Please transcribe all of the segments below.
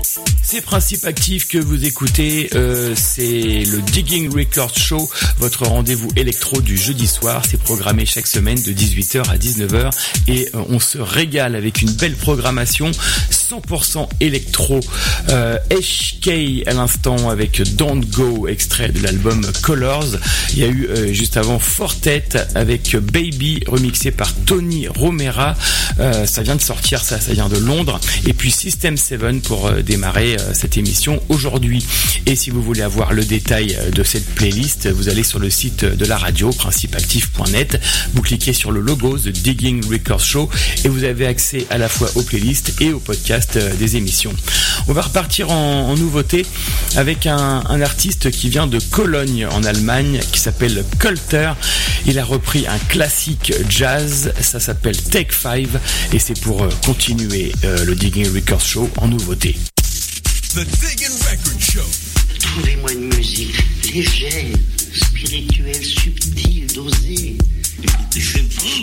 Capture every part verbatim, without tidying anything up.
C'est Principe Actif que vous écoutez, euh, c'est le Digging Records Show, votre rendez-vous électro du jeudi soir. C'est programmé chaque semaine de dix-huit heures à dix-neuf heures et euh, on se régale avec une belle programmation cent pour cent électro. Euh, H K à l'instant avec Don't Go, extrait de l'album Colors. Il y a eu euh, juste avant Fortet avec Baby, remixé par Tony Romera. Euh, ça vient de sortir, ça, ça vient de Londres. Et puis System sept pour euh, démarrer euh, cette émission aujourd'hui. Et si vous voulez avoir le détail de cette playlist, vous allez sur le site de la radio, principe actif point net. Vous cliquez sur le logo The Digging Records Show et vous avez accès à la fois aux playlists et aux podcasts euh, des émissions. On va repartir en, en nouveauté avec un, un artiste qui vient de Cologne en Allemagne qui s'appelle Kolter. Il a repris un classique jazz, ça s'appelle Take Five et c'est pour euh, continuer euh, le Digging Records Show en nouveauté. The Digging Record Show. Trouvez-moi une musique légère, spirituelle, subtile, dosée. Je sais pas.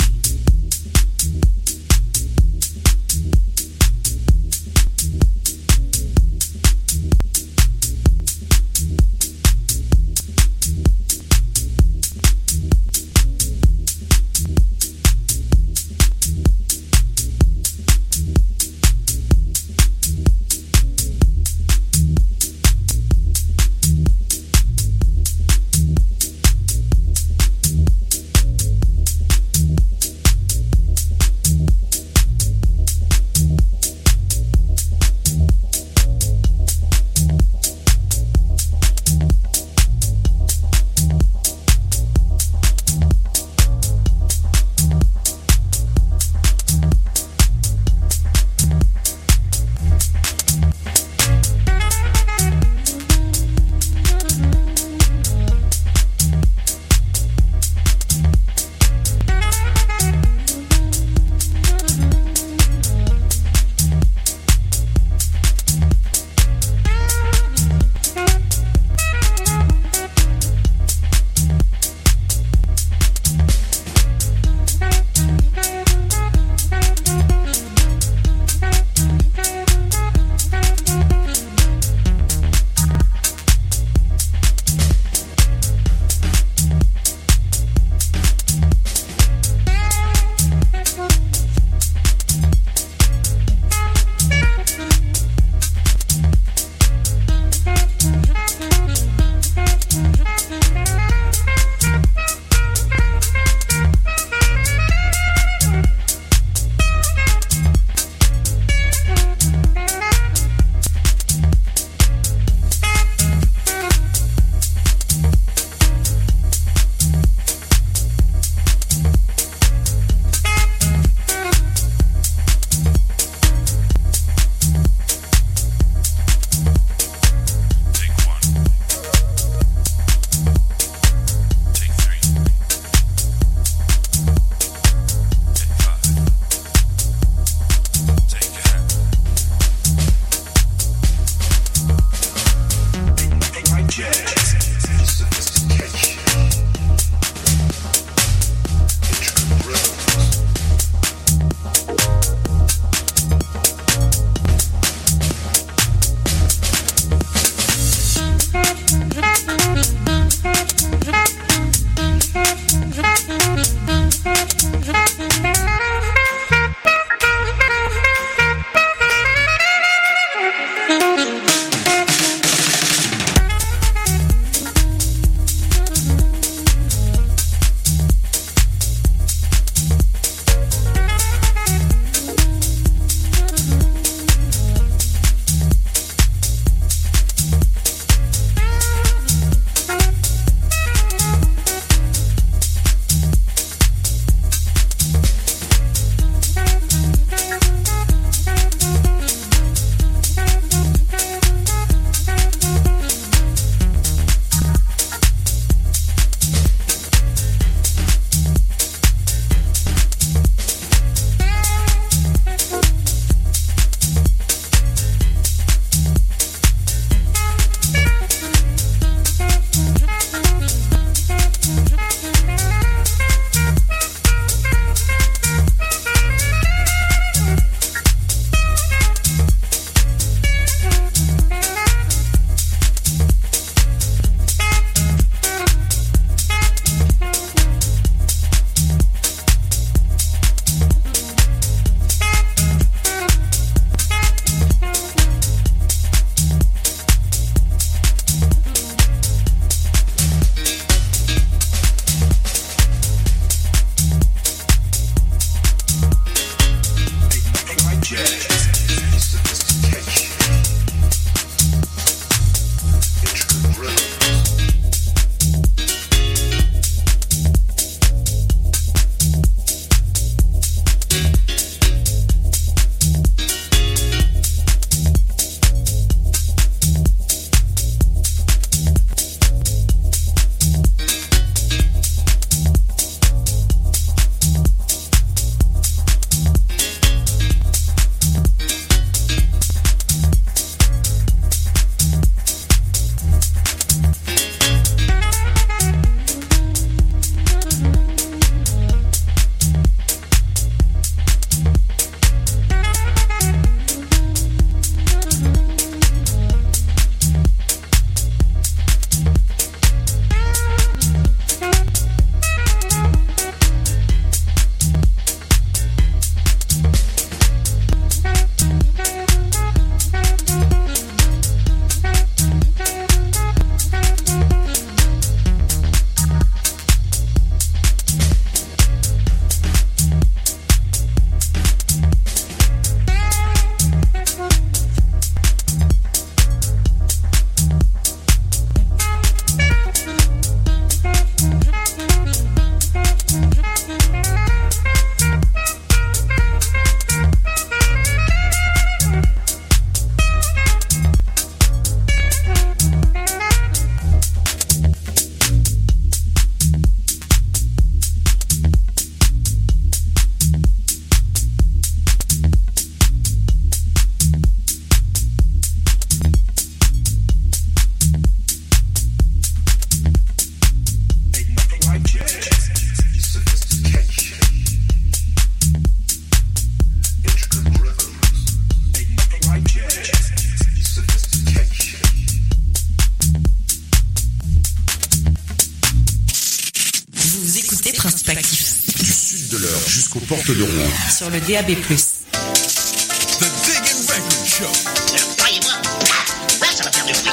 jusqu'aux portes de Rouen. Sur le D A B plus. The Diggin' Record Show. Alors, croyez-moi, là, ça va faire du bruit.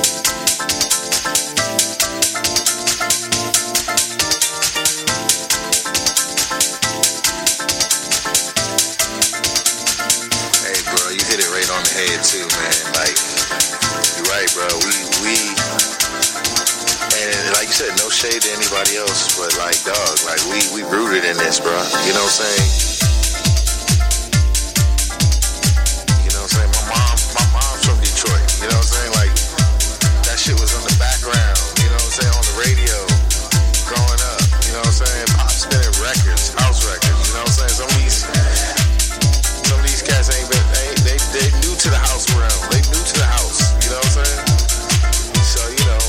Hey, bro, you hit it right on the head too, man. Like, you're right, bro. We we and like you said, no shade to anybody else, but like, dog, like we we rooted in this, bro. You know what I'm saying? You know what I'm saying? My mom, my mom's from Detroit. You know what I'm saying? Like, that shit was on the background. You know what I'm saying? On the radio, growing up. You know what I'm saying? Pop spinning records, house records. You know what I'm saying? Some of these. Some of these cats ain't been, ain't, they, they new to the house realm. They new to the house. You know what I'm saying? So, you know.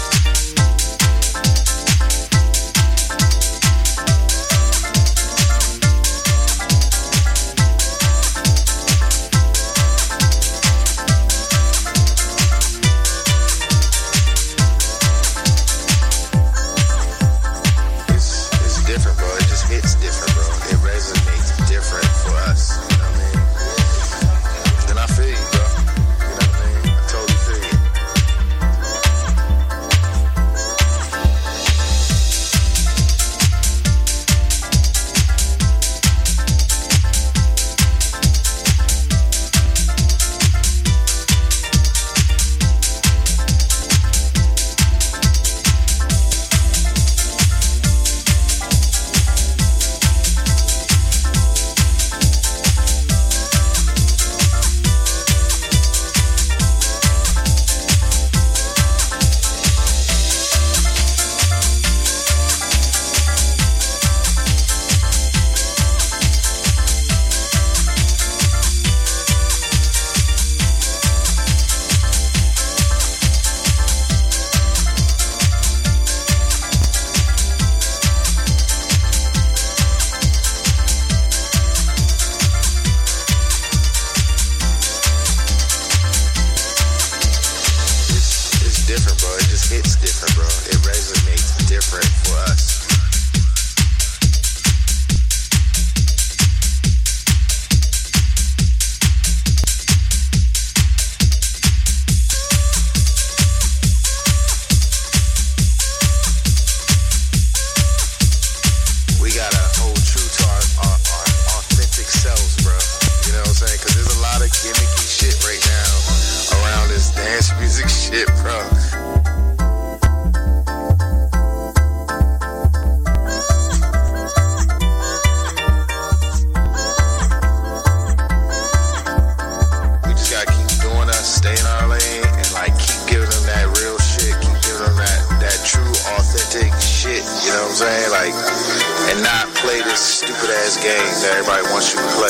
It's, it's different, bro. It just hits different, bro. It resonates different for us. You know what I mean? And I feel you, bro. You know what I mean? I totally feel you. It's, it's different, bro. It just hits different, bro. It resonates different for us. We gotta hold true to our, our, our authentic selves, bro. You know what I'm saying? Because there's a lot of gimmicky shit right now around this dance music shit, bro. We just gotta keep doing us, stay in our lane, and like keep giving them that real shit, keep giving them that, that true, authentic shit, you know what I'm saying? Like, and not play this stupid ass game that everybody wants you to play.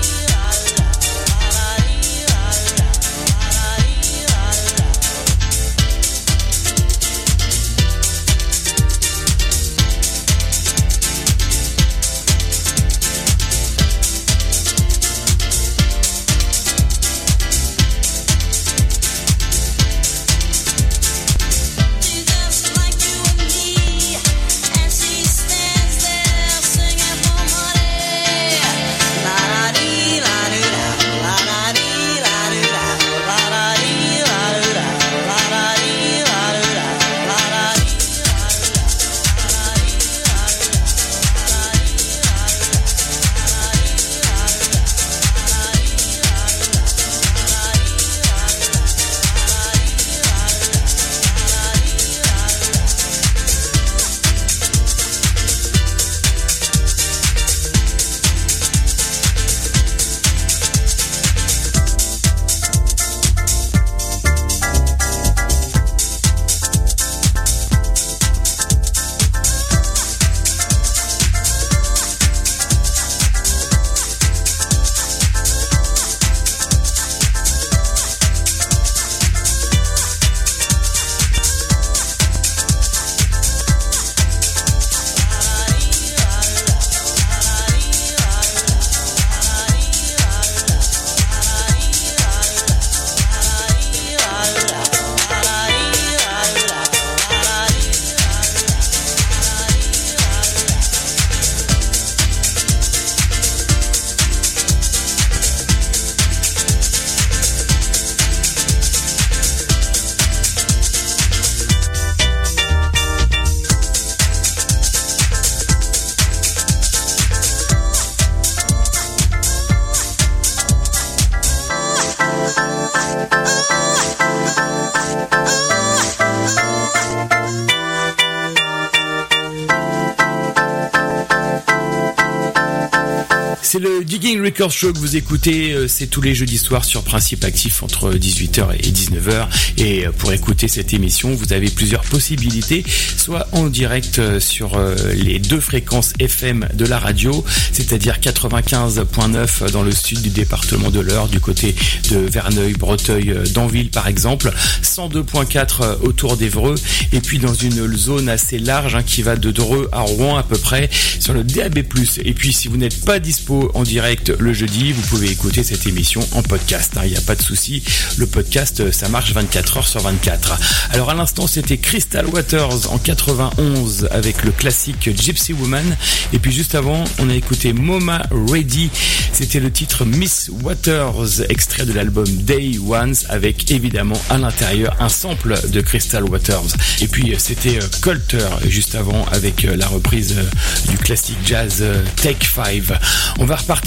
C'est le Digging Records Show que vous écoutez, c'est tous les jeudis soirs sur Principe Actif entre dix-huit heures et dix-neuf heures. Et pour écouter cette émission, vous avez plusieurs possibilités, soit en direct sur les deux fréquences F M de la radio, c'est-à-dire quatre-vingt-quinze point neuf dans le sud du département de l'Eure, du côté de Verneuil, Breteuil, Danville par exemple, cent deux point quatre autour d'Évreux, et puis dans une zone assez large hein, qui va de Dreux à Rouen à peu près, sur le D A B plus. Et puis si vous n'êtes pas dispo en direct le jeudi, vous pouvez écouter cette émission en podcast, il hein, n'y a pas de souci, le podcast ça marche vingt-quatre heures sur vingt-quatre. Alors à l'instant c'était Crystal Waters en quatre-vingt-onze avec le classique Gypsy Woman, et puis juste avant on a écouté Moma Ready, c'était le titre Miss Waters, extrait de l'album Day Ones, avec évidemment à l'intérieur un sample de Crystal Waters. Et puis c'était Colter juste avant avec la reprise du classique jazz Take Five. On va repartir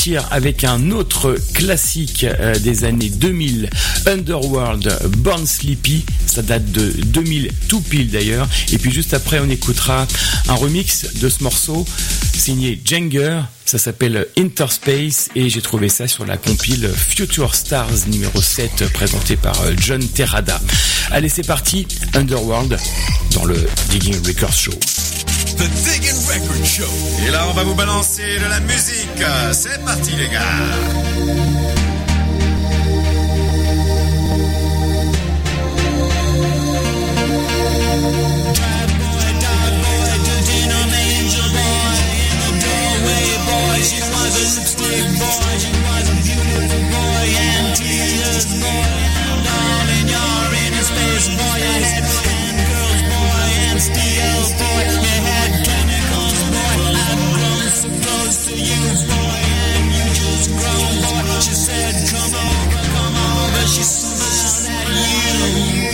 repartir avec un autre classique euh, des années deux mille, Underworld, Born Sleepy. Ça date de deux mille tout pile d'ailleurs. Et puis juste après, on écoutera un remix de ce morceau signé Jenger. Ça s'appelle Interspace et j'ai trouvé ça sur la compile Future Stars numéro sept présentée par John Terrada. Allez, c'est parti, Underworld dans le Digging Records Show. The Digging Record Show. Et là, on va vous balancer de la musique. C'est parti, les gars. She was a lipstick boy, she was a beautiful boy, and tears boy, and darling, you're in a space boy, you had and girls boy, and steel boy, you had chemicals boy, I've grown so close to you boy, and you just grown boy, she said come over, come over, she smiled at you.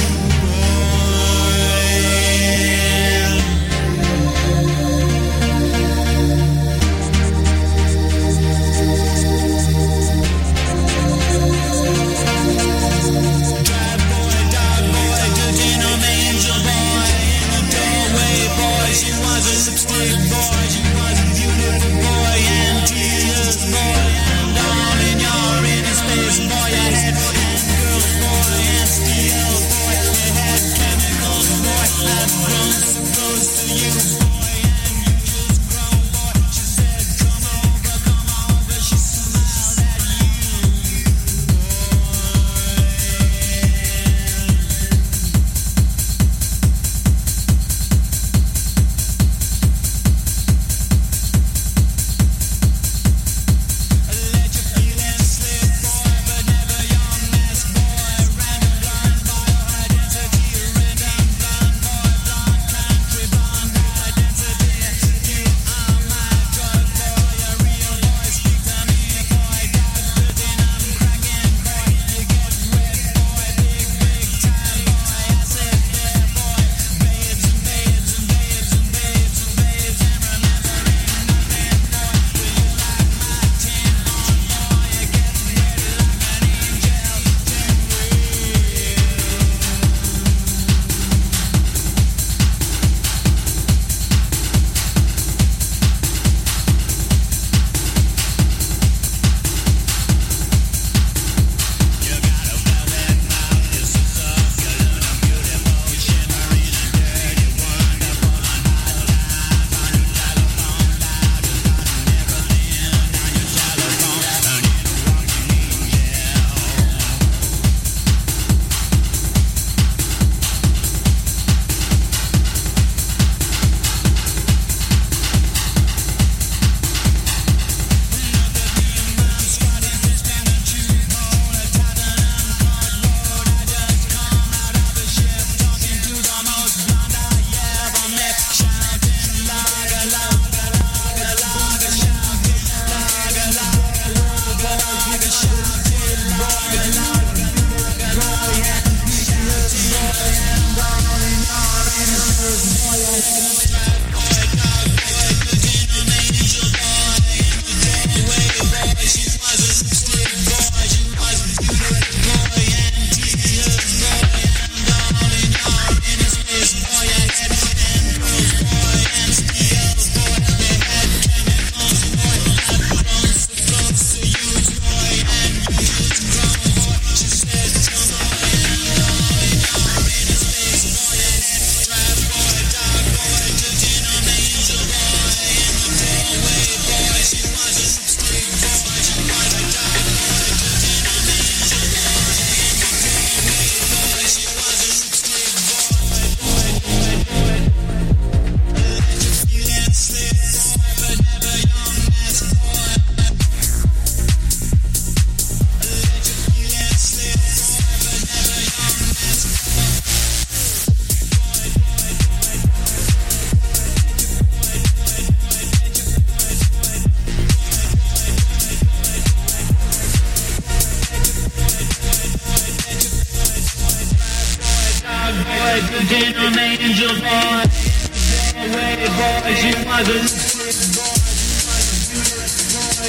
She was a lipstick boy, she was a beautiful boy, and tears boy, and darling, you're in a space boy, you had and girls boy, and steel boy, you had chemicals boy, I've grown so close to you boy, and you just grown boy, she said come over, come over, she smiled at you did an angel boy. Away boy, she was a boy.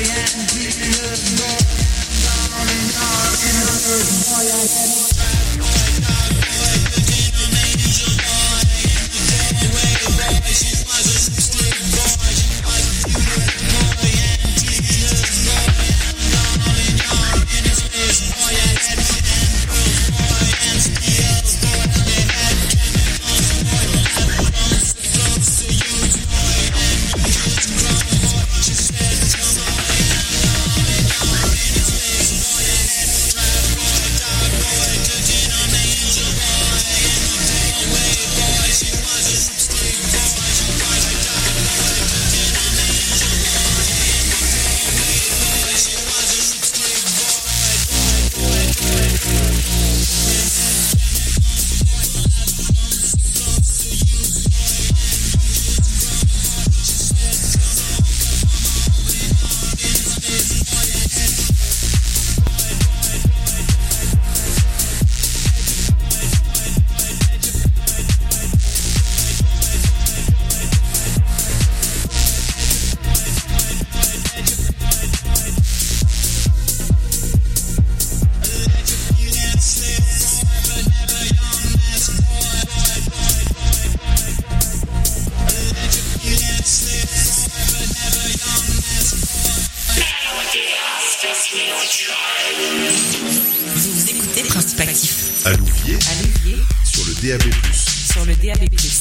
Vous écoutez Principe Actif. À Louviers, À Louviers, sur le D A B plus. sur le D A B plus.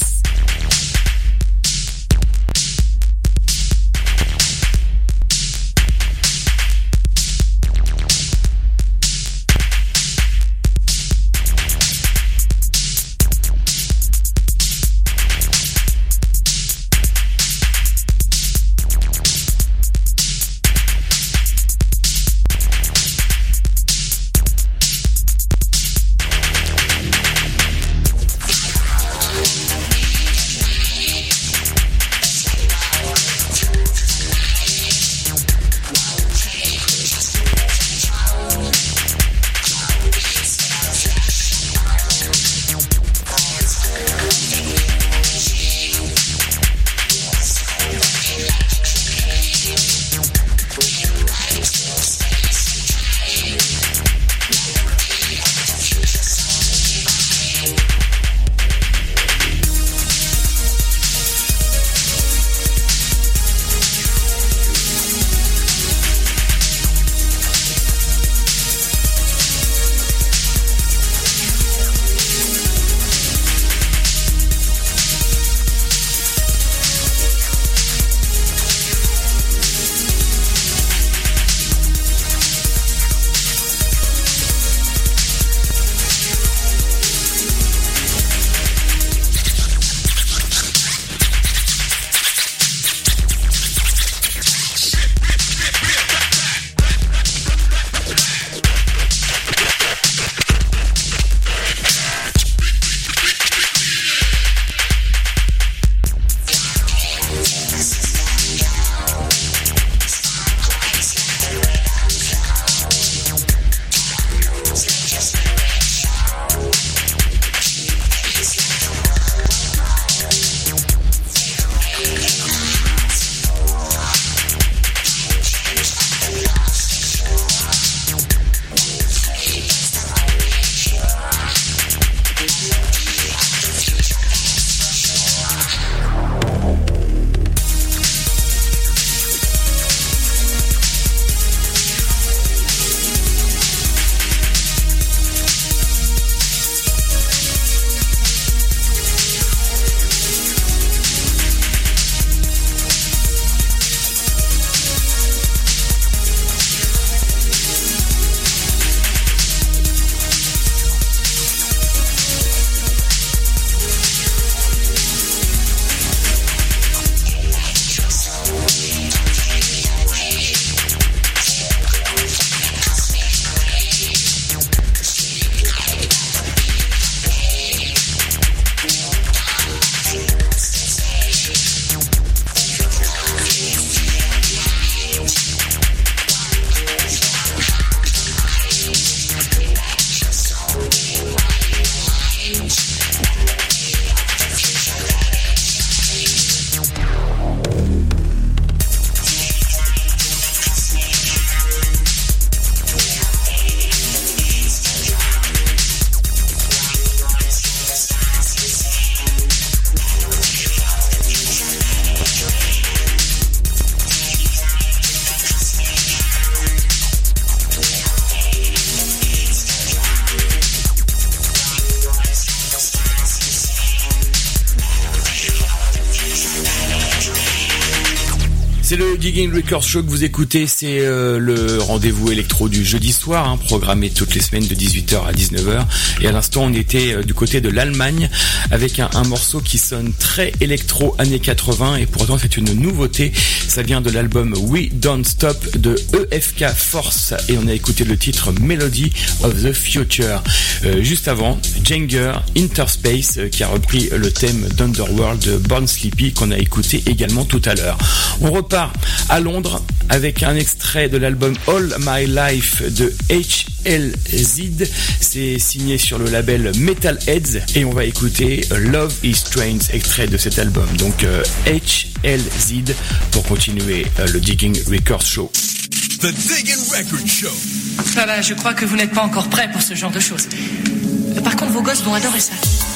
C'est le Digging Records Show que vous écoutez, c'est euh, le rendez-vous électro du jeudi soir, hein, programmé toutes les semaines de dix-huit heures à dix-neuf heures. Et à l'instant, on était euh, du côté de l'Allemagne avec un, un morceau qui sonne très électro années quatre-vingts et pourtant c'est une nouveauté. Ça vient de l'album We Don't Stop de E F K Force et on a écouté le titre Melody of the Future. Euh, juste avant, Jenger Interspace euh, qui a repris le thème d'Underworld de Born Sleepy qu'on a écouté également tout à l'heure. On repart à Londres avec un extrait de l'album All My Life de H L Z. C'est signé sur le label Metalheads et on va écouter Love is Strange, extrait de cet album. Donc euh, H L Z pour continuer euh, le Digging Records Show. The Digging Record Show. Ça va, je crois que vous n'êtes pas encore prêt pour ce genre de choses. Par contre, vos gosses vont adorer ça.